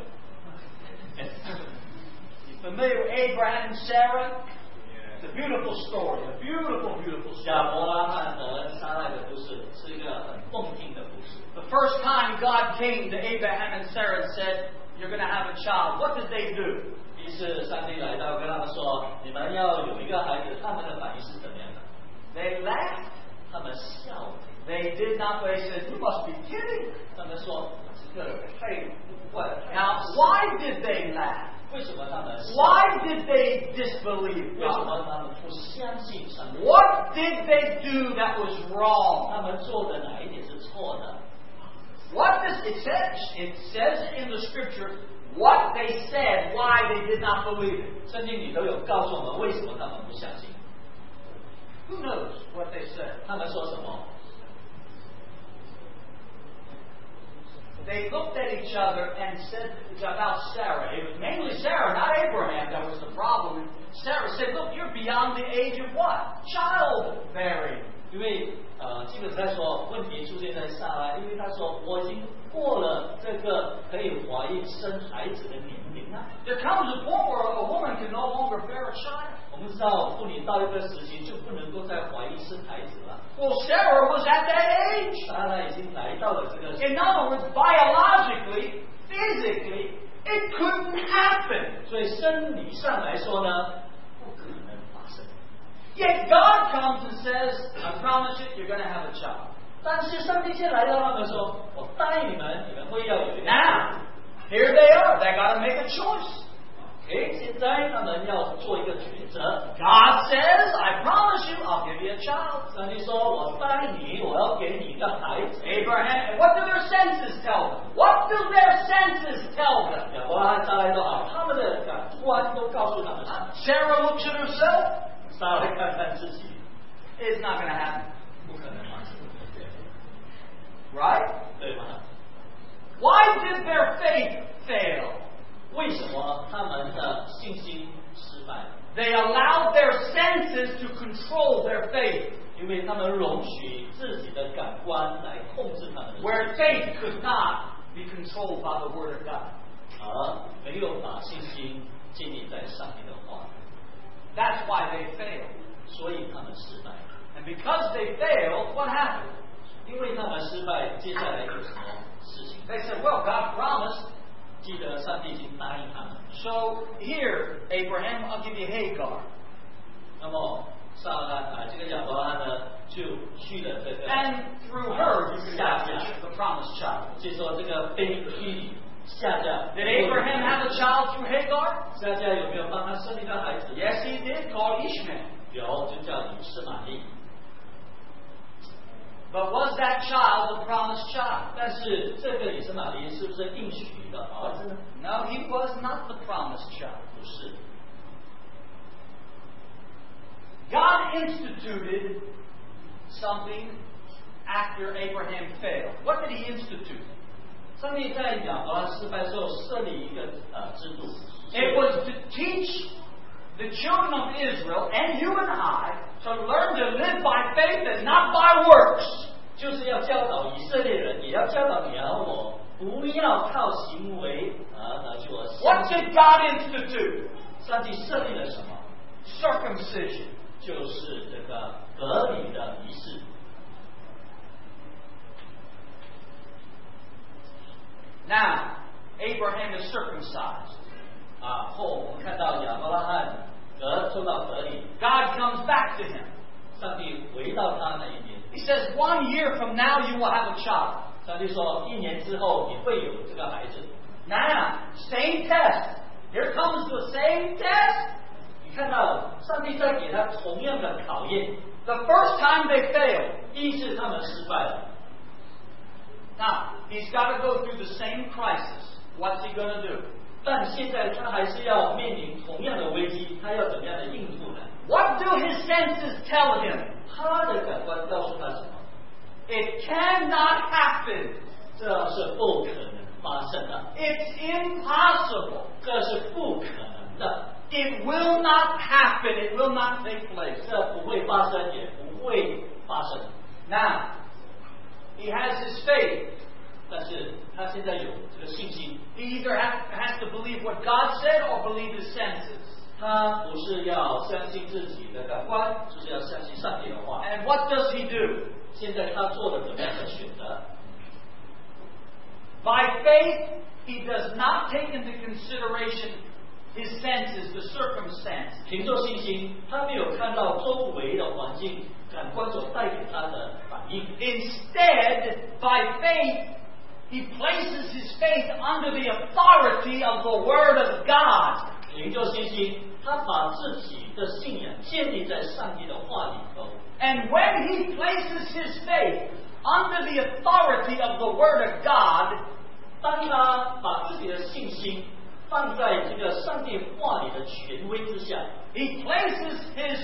You familiar with Abraham and Sarah? It's a beautiful story, a beautiful, beautiful 亚 story. 伯拉罕和撒拉的故事是一个很动听的故事。 The first time God came to Abraham and Sarah and said, you're going to have a child, what did they do? 第一次上帝来到跟他们说，你们要有一个孩子，他们的反应是怎么样的？ They laughed. 他们笑了， They did not. They said, you must be kidding. 他们说这个太怪了。太 Now, why did they laugh? 为什么他们笑？ Why did they disbelieve 为什 God? 么他们不相信上帝？ What did they do that was wrong? 他们做的哪一点是错的？ What does it says? It says in the scripture what they said, why they did not believe it. 圣经里都有告诉我们为什么他们不相信。 Who knows what they said? 他们说什么？ They looked at each other and said about Sarah. It was mainly Sarah, not Abraham, that was the problem. Sarah said, look, you're beyond the age of what? Childbearing. 因为呃，基本上说问题出现在撒拉，因为他说我已经过了这个可以怀孕生孩子的年龄了。 There comes a point where a woman can no longer bear a child. 我们知道妇女到一个时期就不能够再怀孕生孩子了。 Well, Sarah was at that age. 撒拉已经来到了这个， In other words, biologically, physically, it couldn't happen. 所以生理上来说呢，不可能发生。 Yet God comes and says, I promise you, you're going to have a child. 但是上帝先来到他们说，我答应你们，你们会要有一个。 Now, here they are. They got to make a choice. 诶，现在他们要做一个抉择。 God says, I promise you, I'll give you a child. 上帝说，我答应你，我要给你一个孩子。 Abraham, and what do their senses tell them? What do their senses tell them? 亚伯拉罕、撒拉都好，他们的感官都告诉他们， Sarah looks at herself. 撒拉看看自己， It's not going to happen. 不可能发生， Right? 对吗？ Why did their faith fail? 为什么他们的信心失败？ They allowed their senses to control their faith, 因为他们容许自己的感官来控制他们的信心， where faith could not be controlled by the Word of God. 而没有把信心建立在上帝的话， That's why they failed. 所以他们失败。 And because they failed, what happened? 因为他们失败，接下来有什么事情？ They said, well, God promised 记得上帝已经答应他们。 So here, Abraham, I'll give you Hagar. 那么撒拉啊，这个亚伯拉罕呢，就去了这个 And through her, you can 下 have 嫁， the, the promised child. 就说这个被虚拟下嫁。 Did Abraham have a child through Hagar? 下嫁有没有帮他生一个孩子？ Yes, he did, called Ishmael. 有，就叫以实玛利。 But was that child the promised child? 但是这个以实玛利是不是应许的儿子呢？ No, he was not the promised child. 不是。 God instituted something after Abraham failed. What did he institute? 上帝在亚伯拉失败之后设立一个呃制度。 It was to teach the children of Israel and you and I to learn to live by faith and not by works. 就是要教导以色列人，也要教导你和我，不要靠行为而得救而 What 相 did 信。 God institute? 上帝设立了什么？ Circumcision. 就是这个隔离的仪式。 Now, Abraham is circumcised. 啊，后我们看到亚伯拉罕隔受到隔离， God comes back to him. 上帝回到他那一边。 He says, one year from now you will have a child. 上帝说，一年之后你会有这个孩子。 Now, same test. Here comes the same test. 你看到上帝在给他同样的考验， The first time they failed. 第一次他们失败了。 Now, he's got to go through the same crisis. What's he going to do? 但现在他还是要面临同样的危机，他要怎么样的应付呢？ What do his senses tell him? 他的感官告诉他什么？ It cannot happen. 这是不可能发生的， It's impossible. 这是不可能的， It will not happen. It will not take place. 这不会发生，也不会发生。 Now, he has his faith. 但是他现在有这个信心， He either has, has to believe what God said or believe his senses. 他不是要相信自己的感官，就是要相信上帝的话。 And what does he do? 现在他做了怎么样的选择？ By faith, he does not take into consideration his senses, the circumstance. 凭着信心，他没有看到周围的环境、感官所带给他的反应。 Instead, by faith, he places his faith under the authority of the Word of God. 凭着信心，他把自己的信仰建立在上帝的话里头。 And when he places his faith under the authority of the Word of God, 当他把自己的信心放在这个上帝话里的权威之下， he places his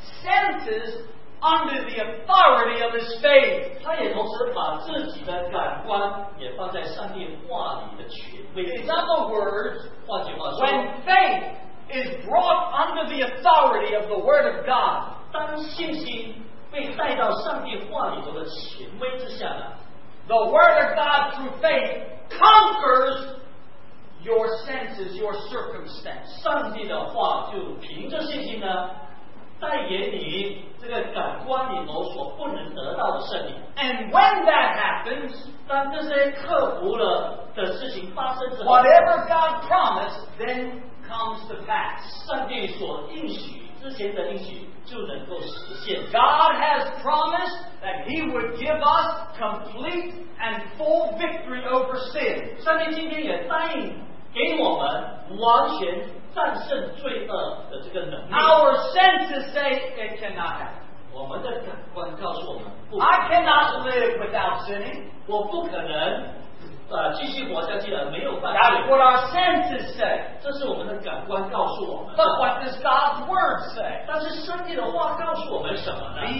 senses under the authority of his faith. 他也同时把自己的感官也放在上帝话里的权威之 In 下。 other words, 换句话说， when faith is brought under the authority of the Word of God, 当信心被带到上帝话里头的权威之下呢， the Word of God through faith conquers your senses, your circumstance. 上帝的话就凭着信心呢，带给你这个感官里头所不能得到的胜利。 And when that happens, 当这些克服了的事情发生之后， whatever God promised then comes to pass. 上帝所应许之前的应许就能够实现。 God has promised that He would give us complete and full victory over sin. 上帝今天也答应给我们完全战胜罪恶的这个能力。 Our senses say it cannot happen. 我们的感官告诉我们不， I cannot live without sinning. 我不可能呃继续活下去了，没有犯 That's 罪。 what our senses say. 这是我们的感官告诉我们 But 的。 what does God's Word say? 但是上帝的话告诉我们什么呢？ Be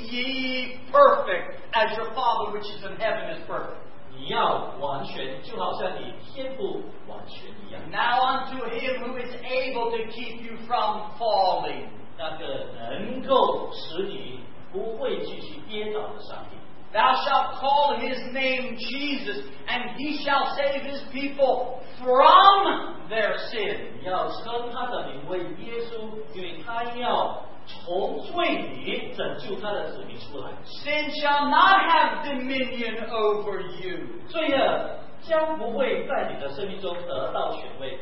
ye perfect as your Father which is in heaven is perfect. 你要完全，就好像你天赋完全一样。 Now unto Him who is able to keep you from falling. 那个能够使你不会继续跌倒的上帝。 Thou shalt call His name Jesus, and He shall save His people from their sin. 你要称他的名为耶稣，因为他要从罪里拯救他的子民出来。 Sin shall not have dominion over you. 罪恶将不会在你的生命中得到权威。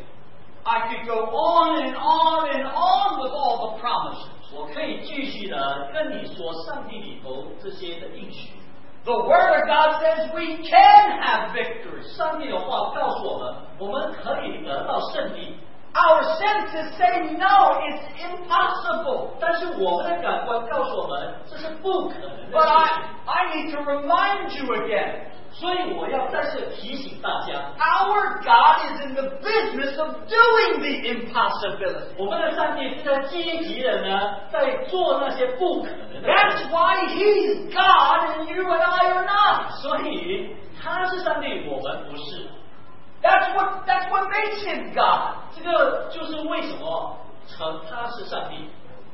I could go on and on and on with all the promises. 我可以继续的跟你说上帝里头这些的应许。 The Word of God says we can have victory. 上帝的话告诉我们，我们可以得到胜利。 Our senses say no, it's impossible. 但是我们的感官告诉我们，这是不可能的 But 事 I, 情。 I need to remind you again. 所以我要再次提醒大家， Our God is in the business of doing the impossibility. 我们的上帝是在积极的呢，在做那些不可能的事 That's 情。 why He's God and you and I are not. 所以他是上帝，我们不是。 That's what, that's what makes Him God. 这个就是为什么称他是上帝，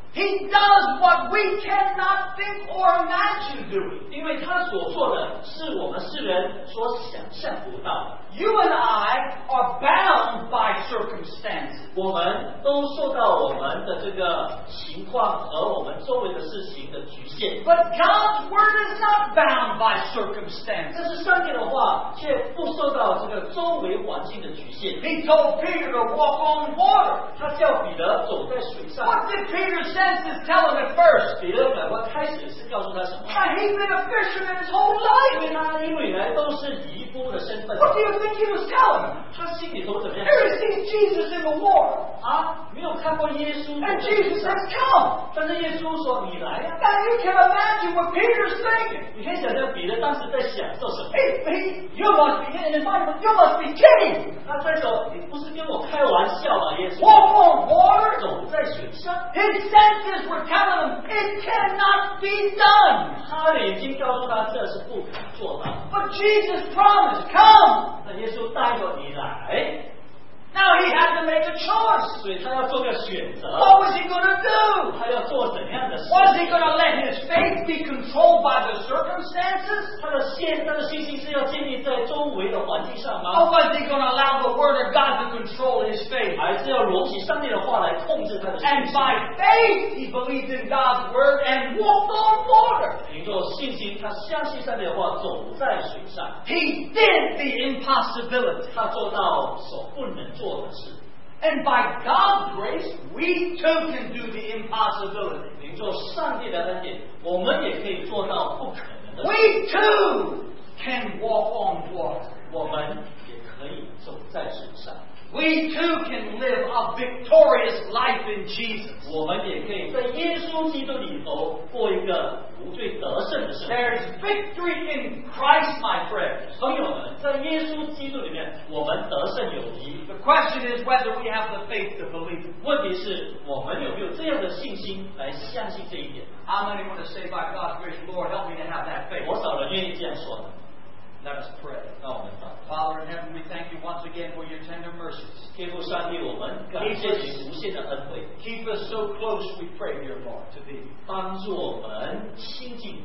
He does what we cannot think or imagine doing. 因为他所做的是我们世人所想象不到的。 You and I are bound by circumstances. 我们都受到我们的这个情况和我们周围的事情的局限， But God's Word is not bound by circumstances. 但是上帝的话却不受到这个周围环境的局限。 He told Peter to walk on water. 他叫彼得走在水上， What did Peter's senses tell him at first? 彼得感官开始是告诉他什么？ Now, he's been a fisherman his whole life. 因为他一路以来都是渔夫的身份， What do you think he was telling him? 他心里头怎么样？ Here he sees Jesus in the water. 啊，没有看过耶稣走 And 在水 Jesus 上， says, come. 但是耶稣说你来呀、 Now, you can imagine what Peter's thinking. 你可以想象彼得当时在享受什么？ He, he, you must be, in his mind, you must be kidding. 他在说你不是跟我开玩笑吧，耶稣？ Walk on water? 走在水上， His senses were telling him it cannot be done. 他的眼睛告诉他这是不可能做到。 But Jesus promised, come. 那耶稣带着你来， Now he had to make a choice. 所以他要做个选择， What was he going to do? 他要做怎样的事？ Was he going to let his faith be controlled by the circumstances? 他的信，他的信心是要建立在周围的环境上 Or 吗？ was he going to allow the Word of God to control his faith? 还是要容许上帝的话来控制他的信 And 心？ by faith, he believed in God's Word and walked on water. 凭着信心，他相信上帝的话，走在水上， He did the impossibility. 他做到所不能做的事。 And by God's grace, we too can do the impossibility. 凭着上帝的恩典，我们也可以做到不可能的事。 We too can walk on water. 我们也可以走在水上， We too can live a victorious life in Jesus. 我们也可以在耶稣基督里头过一个无罪得胜的生活。 There's victory in Christ, my friends. 朋友们，在耶稣基督里面，我们得胜有余。 The question is whether we have the faith to believe it. 问题是我们有没有这样的信心来相信这一点？ How many want to say, by God's grace, Lord, help me to have that faith? 多少人愿意这样说呢？ Let us pray. 让我们祷告。 Father in heaven, we thank you once again for your tender mercies. 天父上帝，我们感谢你无限的恩惠， Keep us so close, we pray, dear Lord, to thee. 帮助我们亲近。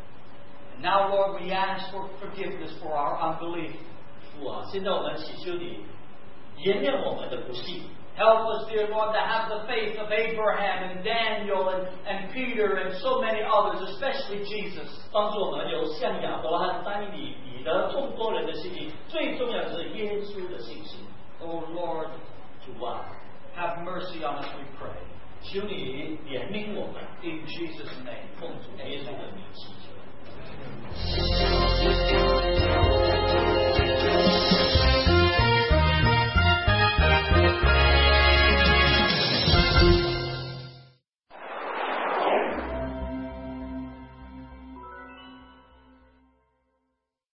And now, Lord, we ask for forgiveness for our unbelief. 父啊，现在我们祈求你原谅我们的不信。 Help us, dear Lord, to have the faith of Abraham and Daniel and, and Peter and so many others, especially Jesus. 帮助我们有像亚伯拉罕、丹尼、彼得众多人的信心，